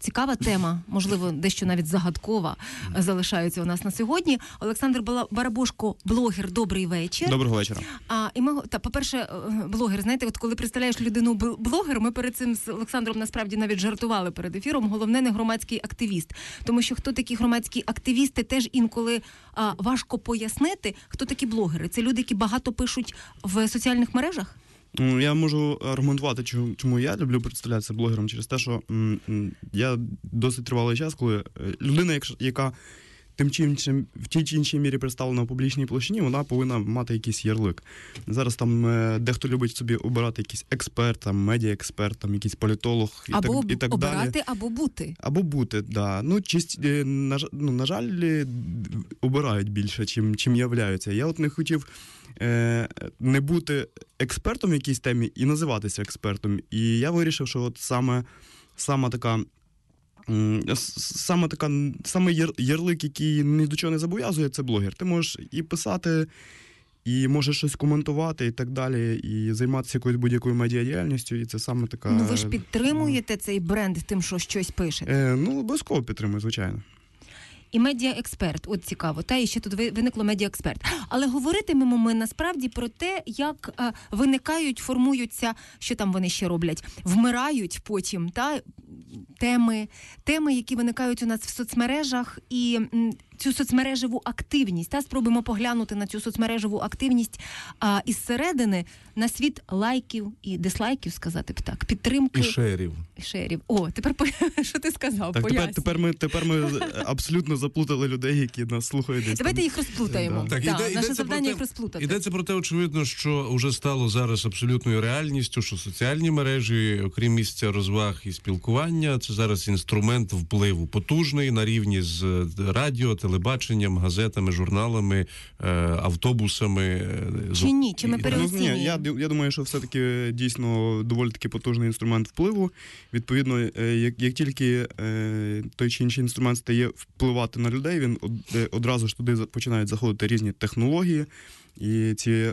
цікава тема, можливо, дещо навіть загадкова залишається у нас на сьогодні. Олександр Барабошко, блогер, добрий вечір. Доброго вечора. По-перше, блогер, знаєте, от коли представляєш людину блогер, ми перед цим з Олександром насправді навіть жартували перед ефіром, головне не громадський активіст. Тому що хто такі громадські активісти, теж інколи важко пояснити, хто такі блогери. Це люди, які багато пишуть в соціальних мережах? Я можу аргументувати, чому я люблю представлятися блогером, через те, що я досить тривалий час, коли людина, яка в тій чи іншій мірі представлена в публічній площині, вона повинна мати якийсь ярлик. Зараз там дехто любить собі обирати якийсь експерт, там, медіаексперт, там, якийсь політолог і так обирати, далі. або бути. Або бути, да. На жаль, обирають більше, чим являються. Я от не хотів не бути експертом в якійсь темі і називатися експертом. І я вирішив, що от саме ярлик, який ні до чого не зобов'язує, це блогер. Ти можеш і писати, і можеш щось коментувати, і так далі, і займатися якоюсь будь-якою медіадіяльністю, і це саме така... Ну ви ж підтримуєте цей бренд тим, що щось пишете? Обов'язково підтримую, звичайно. І медіаексперт, от цікаво, і ще тут виникло медіаексперт. Але говоритимемо ми насправді про те, як виникають, формуються, що там вони ще роблять, вмирають потім, теми, які виникають у нас в соцмережах, і цю соцмережеву активність. Спробуємо поглянути на цю соцмережеву активність із середини на світ лайків і дизлайків, сказати б так, підтримки. І шерів. О, тепер що ти сказав? Так, тепер ми абсолютно заплутали людей, які нас слухають. Давайте їх розплутаємо. Наше завдання їх розплутати. Йдеться про те, очевидно, що вже стало зараз абсолютною реальністю, що соціальні мережі, окрім місця розваг і спілкування, це зараз інструмент впливу потужний на рівні з радіо, телебаченням, газетами, журналами, автобусами. Чи ні? Чи ми переоцінюємо? Я думаю, що все-таки дійсно доволі таки потужний інструмент впливу. Відповідно, як тільки той чи інший інструмент стає впливати на людей, він одразу ж туди починають заходити різні технології, і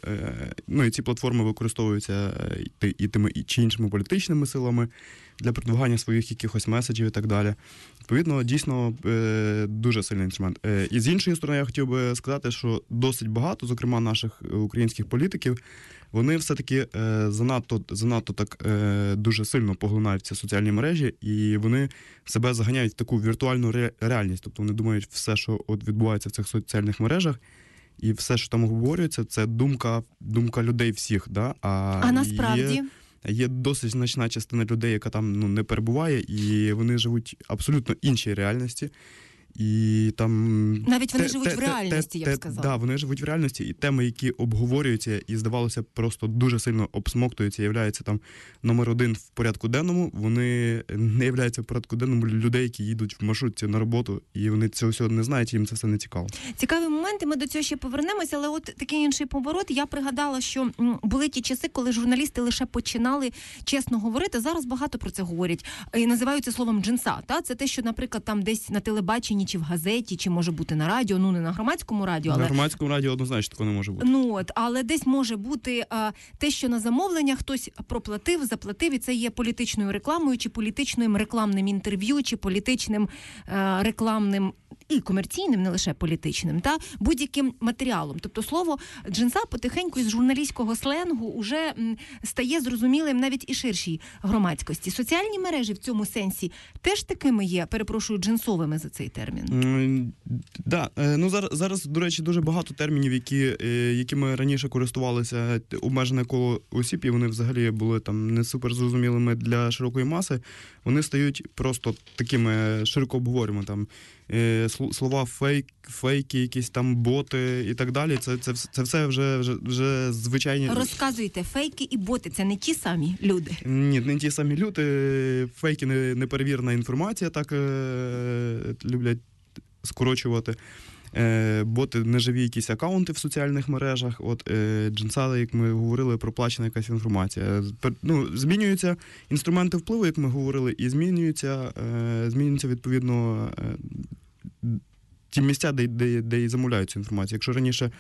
ці платформи використовуються і тими чи іншими політичними силами для продвигання своїх якихось меседжів і так далі. Відповідно, дійсно дуже сильний інструмент. І з іншої сторони, я хотів би сказати, що досить багато, зокрема наших українських політиків, вони все-таки занадто так дуже сильно поглинаються в соціальні мережі, і вони себе заганяють в таку віртуальну реальність. Тобто вони думають, все, що от відбувається в цих соціальних мережах, і все, що там обговорюється, це думка людей всіх. Да? А насправді? Є досить значна частина людей, яка там не перебуває, і вони живуть абсолютно іншій реальності. І там навіть вони живуть в реальності, я б сказала. Так, вони живуть в реальності, і теми, які обговорюються і, здавалося, просто дуже сильно обсмоктуються, являються там номер один в порядку денному, вони не являються в порядку денному людей, які їдуть в маршрутці на роботу, і вони цього всього не знають, і їм це все не цікаво. Цікаві моменти, ми до цього ще повернемося, але от такий інший поворот. Я пригадала, що були ті часи, коли журналісти лише починали чесно говорити. Зараз багато про це говорять. І називають це словом джинса. Це те, що, наприклад, там десь на телебаченні, чи в газеті, чи може бути на радіо, не на громадському радіо. На громадському радіо однозначно такого не може бути. Але десь може бути те, що на замовлення хтось проплатив, заплатив, і це є політичною рекламою, чи політичним рекламним інтерв'ю, чи політичним рекламним і комерційним, не лише політичним, будь-яким матеріалом. Тобто слово джинса потихеньку із журналістського сленгу уже стає зрозумілим навіть і ширшій громадськості. Соціальні мережі в цьому сенсі теж такими є, перепрошую, джинсовими за цей термін. Зараз, до речі, дуже багато термінів, якими раніше користувалися обмежене коло осіб, і вони взагалі були там не супер зрозумілими для широкої маси, вони стають просто такими широко обговорюємо, там слова фейки, якісь там боти і так далі. Це все вже звичайні. Розказуйте, фейки і боти – це не ті самі люди? Ні, не ті самі люди. Фейки – неперевірена інформація, так люблять скорочувати. Боти – неживі якісь акаунти в соціальних мережах. Джинса, як ми говорили, проплачена якась інформація. Змінюються інструменти впливу, як ми говорили, і змінюються відповідно ті місця, де і замовляють цю інформацію. Якщо раніше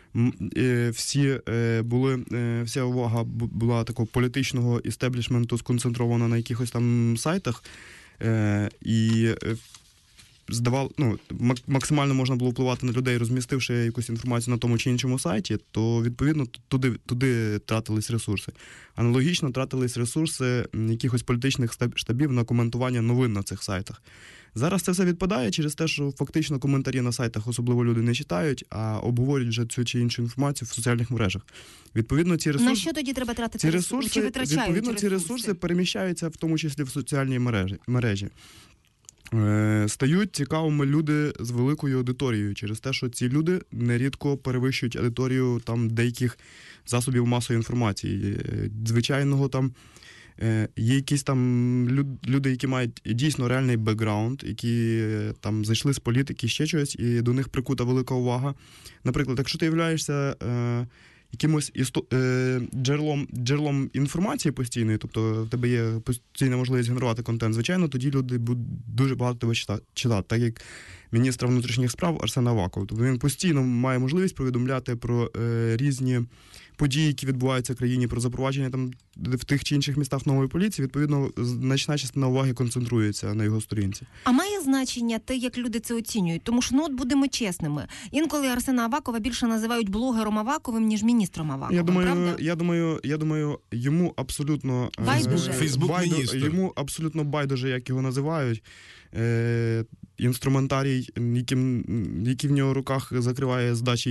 вся увага була такого політичного істеблішменту сконцентрована на якихось там сайтах, Максимально можна було впливати на людей, розмістивши якусь інформацію на тому чи іншому сайті, то, відповідно, туди тратились ресурси. Аналогічно тратились ресурси якихось політичних штабів на коментування новин на цих сайтах. Зараз це все відпадає через те, що фактично коментарі на сайтах особливо люди не читають, а обговорюють вже цю чи іншу інформацію в соціальних мережах. Відповідно, ці ресурси... На що тоді треба тратити ресурси? Чи витрачають відповідно, ці ресурси переміщаються в тому числі в соціальні мережі. Стають цікавими люди з великою аудиторією через те, що ці люди нерідко перевищують аудиторію там деяких засобів масової інформації. Звичайного там є якісь там люди, які мають дійсно реальний бекграунд, які там зайшли з політики, ще чогось, і до них прикута велика увага. Наприклад, якщо ти являєшся якимось джерелом інформації постійної, тобто в тебе є постійна можливість генерувати контент, звичайно, тоді люди будуть дуже багато тебе читати, так як міністра внутрішніх справ Арсен Аваков. Тобто він постійно має можливість повідомляти про різні події, які відбуваються в країні, про запровадження там в тих чи інших містах нової поліції, відповідно, значна частина уваги концентрується на його сторінці. А має значення те, як люди це оцінюють? Тому що, от будемо чесними, інколи Арсена Авакова більше називають блогером Аваковим, ніж міністром Аваковим, правда? Я думаю, йому абсолютно Фейсбук-міністр. Йому абсолютно байдуже, як його називають. Інструментарій, який в нього в руках закриває задачі,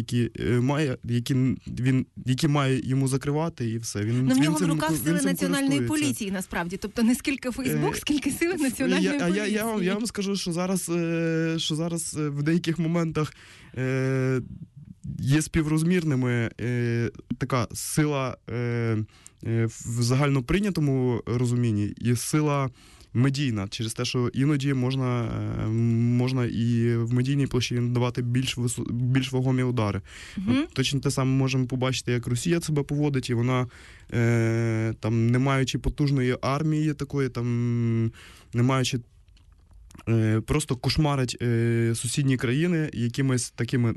які має йому закривати, і все. В нього в руках сили національної поліції, насправді. Тобто не скільки Фейсбук, скільки сили національної поліції. Я вам скажу, що зараз в деяких моментах є співрозмірними така сила в загальноприйнятому розумінні і сила медійна, через те, що іноді можна і в медійній площині давати більш вагомі удари. От, точно те саме можемо побачити, як Росія себе поводить, і вона, там, не маючи потужної армії такої, там, не маючи просто кошмарить сусідні країни якимись такими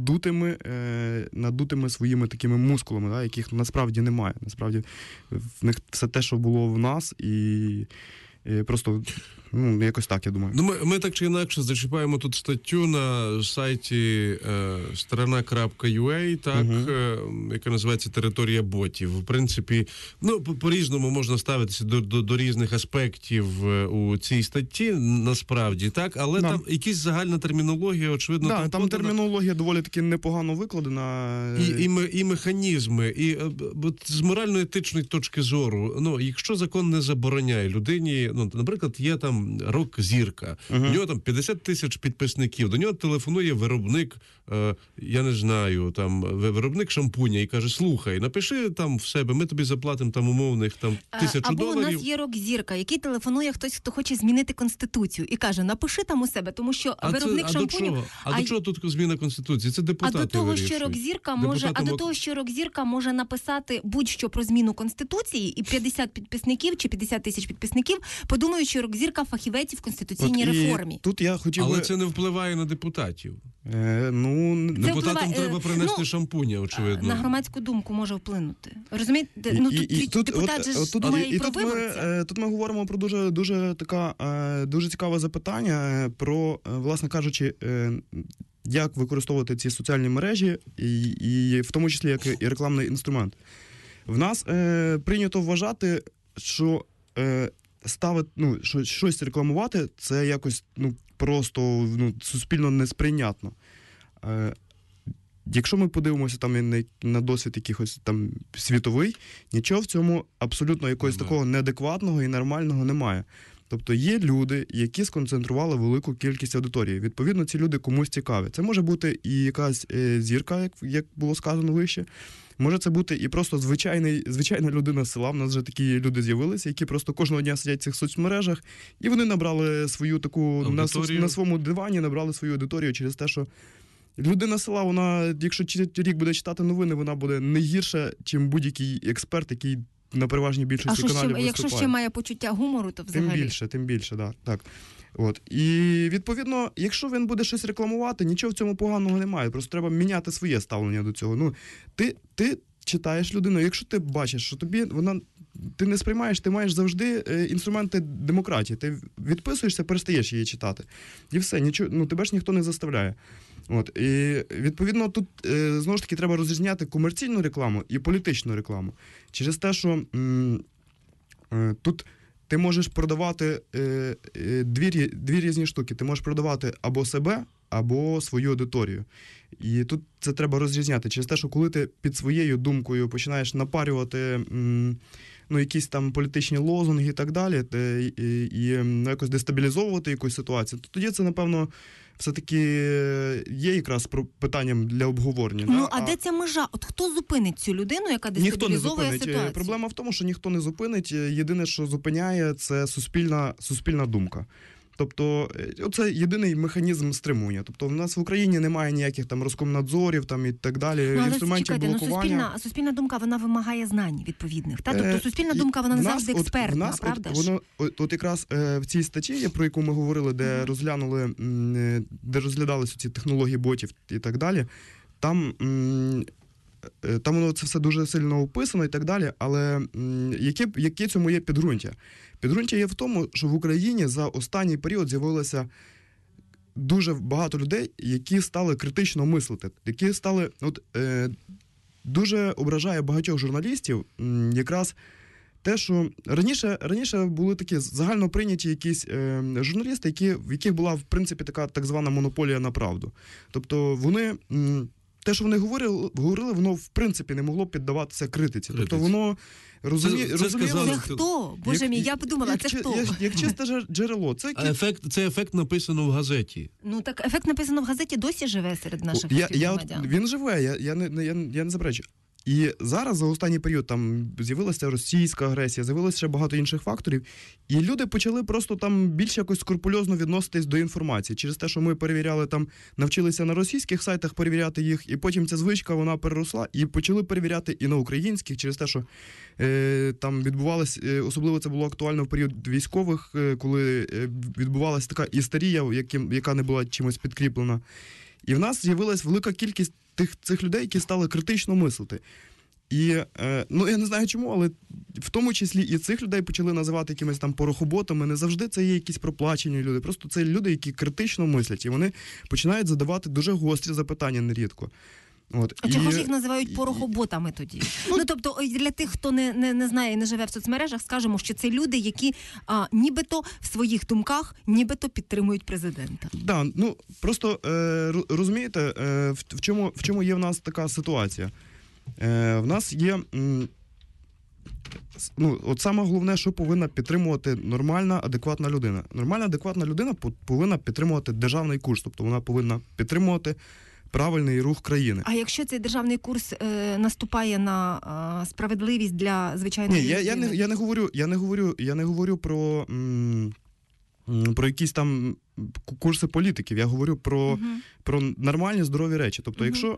надутими своїми такими мускулами, да, яких насправді немає. Насправді в них все те, що було в нас, і просто, якось так, я думаю. Ми так чи інакше зачіпаємо тут статтю на сайті strana.ua, так, яка називається «Територія ботів». В принципі, по-різному можна ставитися до різних аспектів у цій статті, насправді, так, але там якась загальна термінологія, очевидно. Там термінологія доволі таки непогано викладена. І механізми. І з морально-етичної точки зору, якщо закон не забороняє людині, наприклад, є там рок-зірка, у нього там 50 тисяч підписників, до нього телефонує виробник, я не знаю, там, виробник шампуня і каже, слухай, напиши там в себе, ми тобі заплатимо там умовних там $1000. Або у нас є рок-зірка, який телефонує хтось, хто хоче змінити Конституцію і каже, напиши там у себе, тому що виробник шампуню... До чого тут зміна Конституції? Це депутати до того, вирішують. що рок-зірка може написати будь-що про зміну Конституції, і 50 підписників чи 50 тисяч підписників подумають, що рок-зірка фахівець в конституційній реформі. Тут я хотів Але це не впливає на депутатів. Депутатам треба принести шампуня, очевидно. На громадську думку може вплинути. Розумієте? Депутат же думає і про виборця. Тут ми говоримо про дуже цікаве запитання про, власне кажучи, як використовувати ці соціальні мережі, і в тому числі як і рекламний інструмент. В нас прийнято вважати, що що щось рекламувати, це якось просто суспільно несприйнятно. Якщо ми подивимося там на досвід якихось там світовий, нічого в цьому абсолютно якогось такого неадекватного і нормального немає. Тобто є люди, які сконцентрували велику кількість аудиторії. Відповідно, ці люди комусь цікаві. Це може бути і якась зірка, як було сказано вище. Може це бути і просто звичайна людина з села. В нас вже такі люди з'явилися, які просто кожного дня сидять в цих соцмережах, і вони набрали свою таку, на своєму дивані набрали свою аудиторію через те, що людина з села, вона, якщо рік буде читати новини, вона буде не гірша, чим будь-який експерт, який на переважній більшості каналів виступає. Якщо ще має почуття гумору, то взагалі... Тим більше, так. От. І, відповідно, якщо він буде щось рекламувати, нічого в цьому поганого немає. Просто треба міняти своє ставлення до цього. Ти читаєш людину, якщо ти бачиш, що ти не сприймаєш, ти маєш завжди інструменти демократії. Ти відписуєшся, перестаєш її читати. І все, нічого, тебе ж ніхто не заставляє. І відповідно тут знову ж таки треба розрізняти комерційну рекламу і політичну рекламу. Через те, що тут ти можеш продавати дві різні штуки. Ти можеш продавати або себе, або свою аудиторію. І тут це треба розрізняти. Через те, що коли ти під своєю думкою починаєш напарювати якісь там політичні лозунги і так далі, і якось дестабілізовувати якусь ситуацію, то тоді це, напевно, все-таки є якраз питанням для обговорення. А де ця межа? От хто зупинить цю людину, яка дестабілізовує ситуацію? Проблема в тому, що ніхто не зупинить. Єдине, що зупиняє, це суспільна думка. Тобто, це єдиний механізм стримування. Тобто, в нас в Україні немає ніяких там Роскомнадзорів там і так далі, інструментів блокування. Суспільна думка, вона вимагає знань відповідних. Тобто, суспільна думка, вона не завжди експертна, правда ж? От якраз в цій статті, про яку ми говорили, де розглядалися ці технології ботів і так далі, там воно це все дуже сильно описано і так далі, але яке цьому є підґрунтя? Підґрунтя є в тому, що в Україні за останній період з'явилося дуже багато людей, які стали критично мислити, які стали... дуже ображає багатьох журналістів якраз те, що раніше були такі загально прийняті якісь журналісти, в яких була, в принципі, така так звана монополія на правду. Тобто вони... Те, що вони говорили, воно в принципі не могло піддаватися критиці. Тобто воно розуміло... Це хто? Боже мій, я подумала, це хто? Як чисте джерело. Це ефект написано в газеті. Так ефект написано в газеті досі живе серед наших громадян. Він живе, я не заперечую. І зараз за останній період там з'явилася російська агресія, з'явилося ще багато інших факторів, і люди почали просто там більш якось скрупульозно відноситись до інформації. Через те, що ми перевіряли там, навчилися на російських сайтах перевіряти їх, і потім ця звичка, вона переросла, і почали перевіряти і на українських, через те, що там відбувалось, особливо це було актуально в період військових, коли відбувалася така істерія, яка не була чимось підкріплена. І в нас з'явилась велика кількість цих людей, які стали критично мислити. І, я не знаю чому, але в тому числі і цих людей почали називати якимись там порохоботами. Не завжди це є якісь проплачені люди. Просто це люди, які критично мислять. І вони починають задавати дуже гострі запитання нерідко. А чого ж їх називають порохоботами тоді? Тобто, для тих, хто не знає і не живе в соцмережах, скажемо, що це люди, які нібито в своїх думках нібито підтримують президента. Так, просто розумієте, в чому є в нас така ситуація? В нас є... от саме головне, що повинна підтримувати нормальна, адекватна людина. Нормальна, адекватна людина повинна підтримувати державний курс, тобто вона повинна підтримувати правильний рух країни. А якщо цей державний курс наступає на справедливість для звичайної людини? Ні, я не говорю про якісь там курси політиків, я говорю про нормальні, здорові речі. Тобто, якщо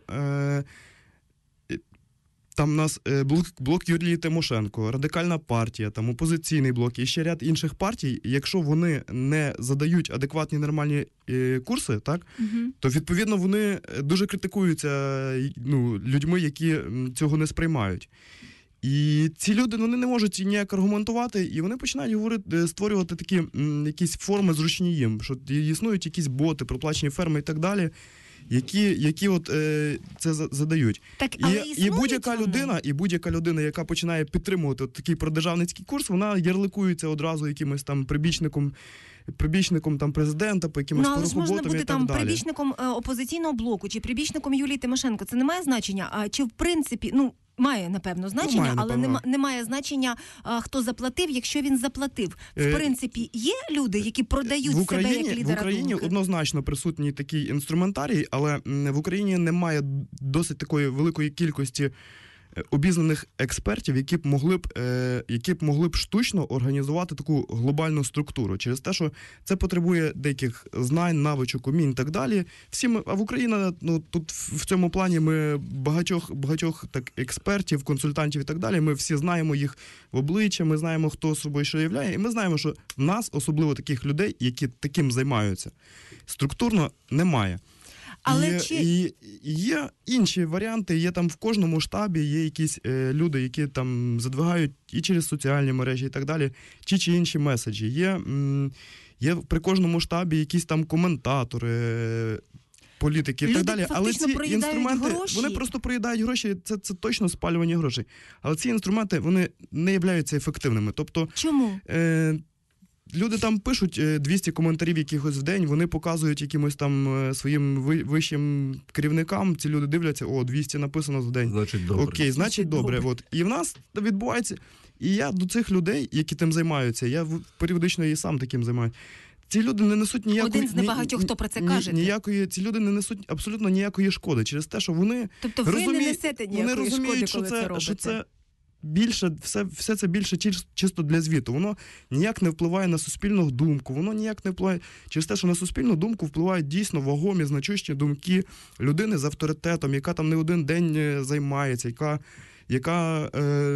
там у нас блок Юлії Тимошенко, Радикальна партія, там опозиційний блок і ще ряд інших партій, якщо вони не задають адекватні нормальні курси, так, то відповідно вони дуже критикуються людьми, які цього не сприймають. І ці люди вони не можуть ніяк аргументувати, і вони починають створювати такі якісь форми зручні їм, що існують якісь боти, проплачені ферми і так далі, які це задають. Так, і будь-яка людина, яка починає підтримувати такий продержавницький курс, вона ярликується одразу якимось там прибічником там президента, по якимось порохоботам і так далі. Але ж можна бути там прибічником опозиційного блоку чи прибічником Юлії Тимошенко. Це не має значення. А чи в принципі, має, напевно, значення, але не має значення, хто заплатив, якщо він заплатив. В принципі, є люди, які продають себе як лідера думки? В Україні однозначно присутній такий інструментарій, але в Україні немає досить такої великої кількості обізнаних експертів, які б могли б штучно організувати таку глобальну структуру. Через те, що це потребує деяких знань, навичок, умінь і так далі. А в Україні, тут в цьому плані ми багатьох так експертів, консультантів і так далі, ми всі знаємо їх в обличчя, ми знаємо, хто собою що являє, і ми знаємо, що в нас, особливо таких людей, які таким займаються, структурно немає. Але і є інші варіанти, є там в кожному штабі, є якісь люди, які там задвигають і через соціальні мережі і так далі, ті чи інші меседжі. Є при кожному штабі якісь там коментатори, політики і люди так далі. Але ці інструменти, гроші. вони просто проїдають гроші, це точно спалювання грошей. Але ці інструменти, вони не являються ефективними. Тобто, чому? Люди там пишуть 200 коментарів якихось в день, вони показують якимось там своїм вищим керівникам, ці люди дивляться, 200 написано в день. Значить, добре. Окей, значить, добре. От. І в нас відбувається, і я до цих людей, які тим займаються, я періодично і сам таким займаюся, ці люди не несуть ніякої... Один з небагатьох, хто про це каже. Ці люди не несуть абсолютно ніякої шкоди через те, що вони Тобто ви не несете ніякої шкоди, коли це робите? Що це більше, все це більше чисто для звіту. Воно ніяк не впливає на суспільну думку, воно ніяк не впливає... Через те, що на суспільну думку впливають дійсно вагомі, значущі думки людини з авторитетом, яка там не один день займається, яка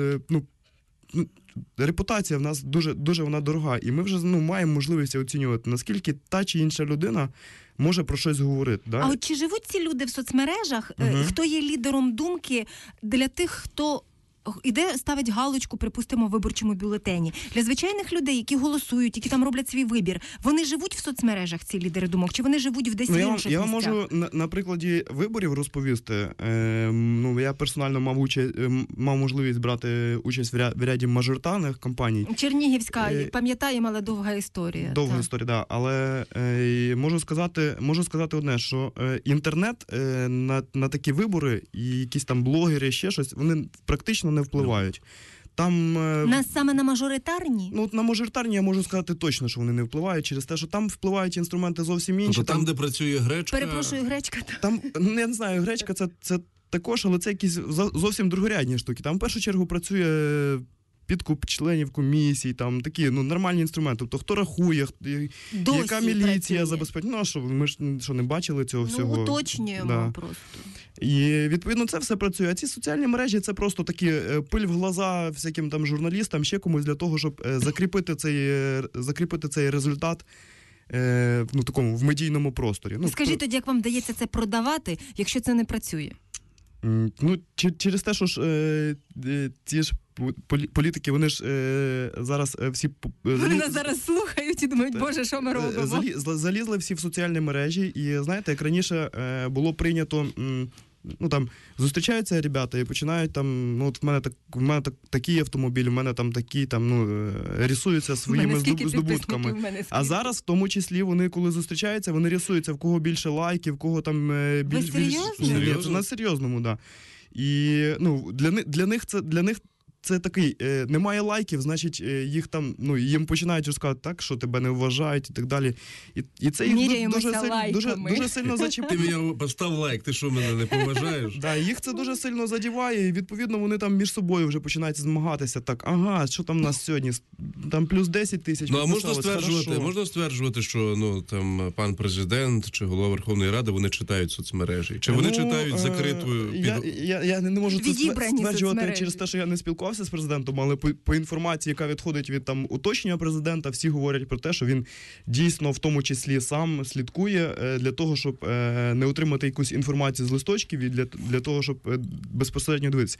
репутація в нас дуже вона дорога. І ми вже маємо можливість оцінювати, наскільки та чи інша людина може про щось говорити. Да? А от чи живуть ці люди в соцмережах? Хто є лідером думки для тих, хто іде, ставить галочку, припустимо, в виборчому бюлетені? Для звичайних людей, які голосують, які там роблять свій вибір, вони живуть в соцмережах, ці лідери думок, чи вони живуть десь в інших місцях? Я вам можу на прикладі виборів розповісти. Я персонально мав можливість брати участь в ряді мажоритарних кампаній. Чернігівська, пам'ятаємо, але довга історія. Довга історія, так. Але можу сказати одне, що інтернет на такі вибори і якісь там блогери, ще щось, вони практично не впливають. Там саме на мажоритарні? На мажоритарні я можу сказати точно, що вони не впливають через те, що там впливають інструменти зовсім інші. Тобто там, де працює гречка... Перепрошую, гречка. Там, я не знаю, гречка це також, але це якісь зовсім другорядні штуки. Там в першу чергу працює підкуп членів комісій, там такі нормальні інструменти. Тобто хто рахує, яка міліція забезпечує. Ми ж не бачили цього всього. Уточнюємо просто. І відповідно це все працює. А ці соціальні мережі це просто такі пиль в глаза всяким там журналістам, ще комусь для того, щоб закріпити цей результат такому в медійному просторі. Скажіть тоді, як вам вдається це продавати, якщо це не працює? Через те, що ж ці ж політики, вони ж зараз всі... Вони нас зараз слухають і думають, боже, що ми робимо? Залізли всі в соціальні мережі, і знаєте, як раніше було прийнято... зустрічаються ребята і починають там, в мене такий автомобіль, в мене там такі, рисуються своїми здобутками. А зараз, в тому числі, вони, коли зустрічаються, вони рисуються, в кого більше лайків, в кого там більше... Серйозно? Це на серйозному, так. І для них це такий, немає лайків, значить, їх там, їм починають розказувати так, що тебе не вважають і так далі. І це їх дуже сильно зачіпає. Ти мені постав лайк, ти що, мене не поважаєш? Їх це дуже сильно задіває, і відповідно вони там між собою вже починають змагатися. Так, що там у нас сьогодні? Там плюс 10 тисяч. А можна стверджувати, що там пан президент чи голова Верховної Ради, вони читають соцмережі? Чи вони читають закритою... Я не можу це стверджувати через те, що я не спілкувався з президентом, але по інформації, яка відходить від там уточнення президента, всі говорять про те, що він дійсно в тому числі сам слідкує для того, щоб не отримати якусь інформацію з листочків і для того, щоб безпосередньо дивитися.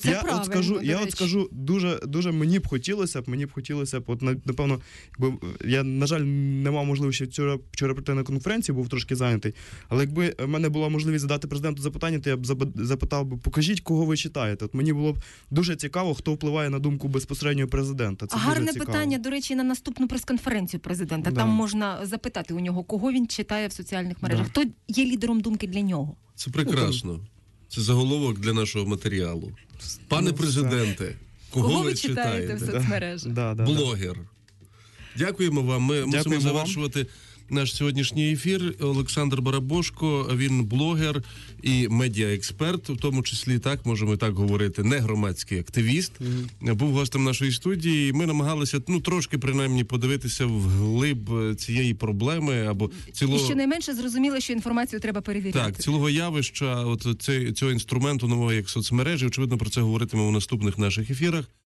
Я скажу, дуже мені б хотілося б, напевно, я, на жаль, не мав можливості вчора прийти на конференцію, був трошки зайнятий, але якби в мене була можливість задати президенту запитання, то я б запитав, покажіть, кого ви читаєте. От мені було б дуже цікаво, хто впливає на думку безпосередньо президента. Це гарне дуже питання, до речі, на наступну прес-конференцію президента. Там можна запитати у нього, кого він читає в соціальних мережах. Хто є лідером думки для нього? Це прекрасно. Це заголовок для нашого матеріалу. Пане президенте, кого ви читаєте в соцмережах? Блогер. Дякуємо вам. Ми мусимо завершувати наш сьогоднішній ефір. Олександр Барабошко, він блогер і медіаексперт, в тому числі, так, можемо так говорити, не громадський активіст. Був гостем нашої студії, і ми намагалися, трошки, принаймні, подивитися вглиб цієї проблеми, або цілого... І щонайменше зрозуміло, що інформацію треба перевіряти. Так, цілого явища, цього інструменту нового, як соцмережі, очевидно, про це говоритимемо у наступних наших ефірах.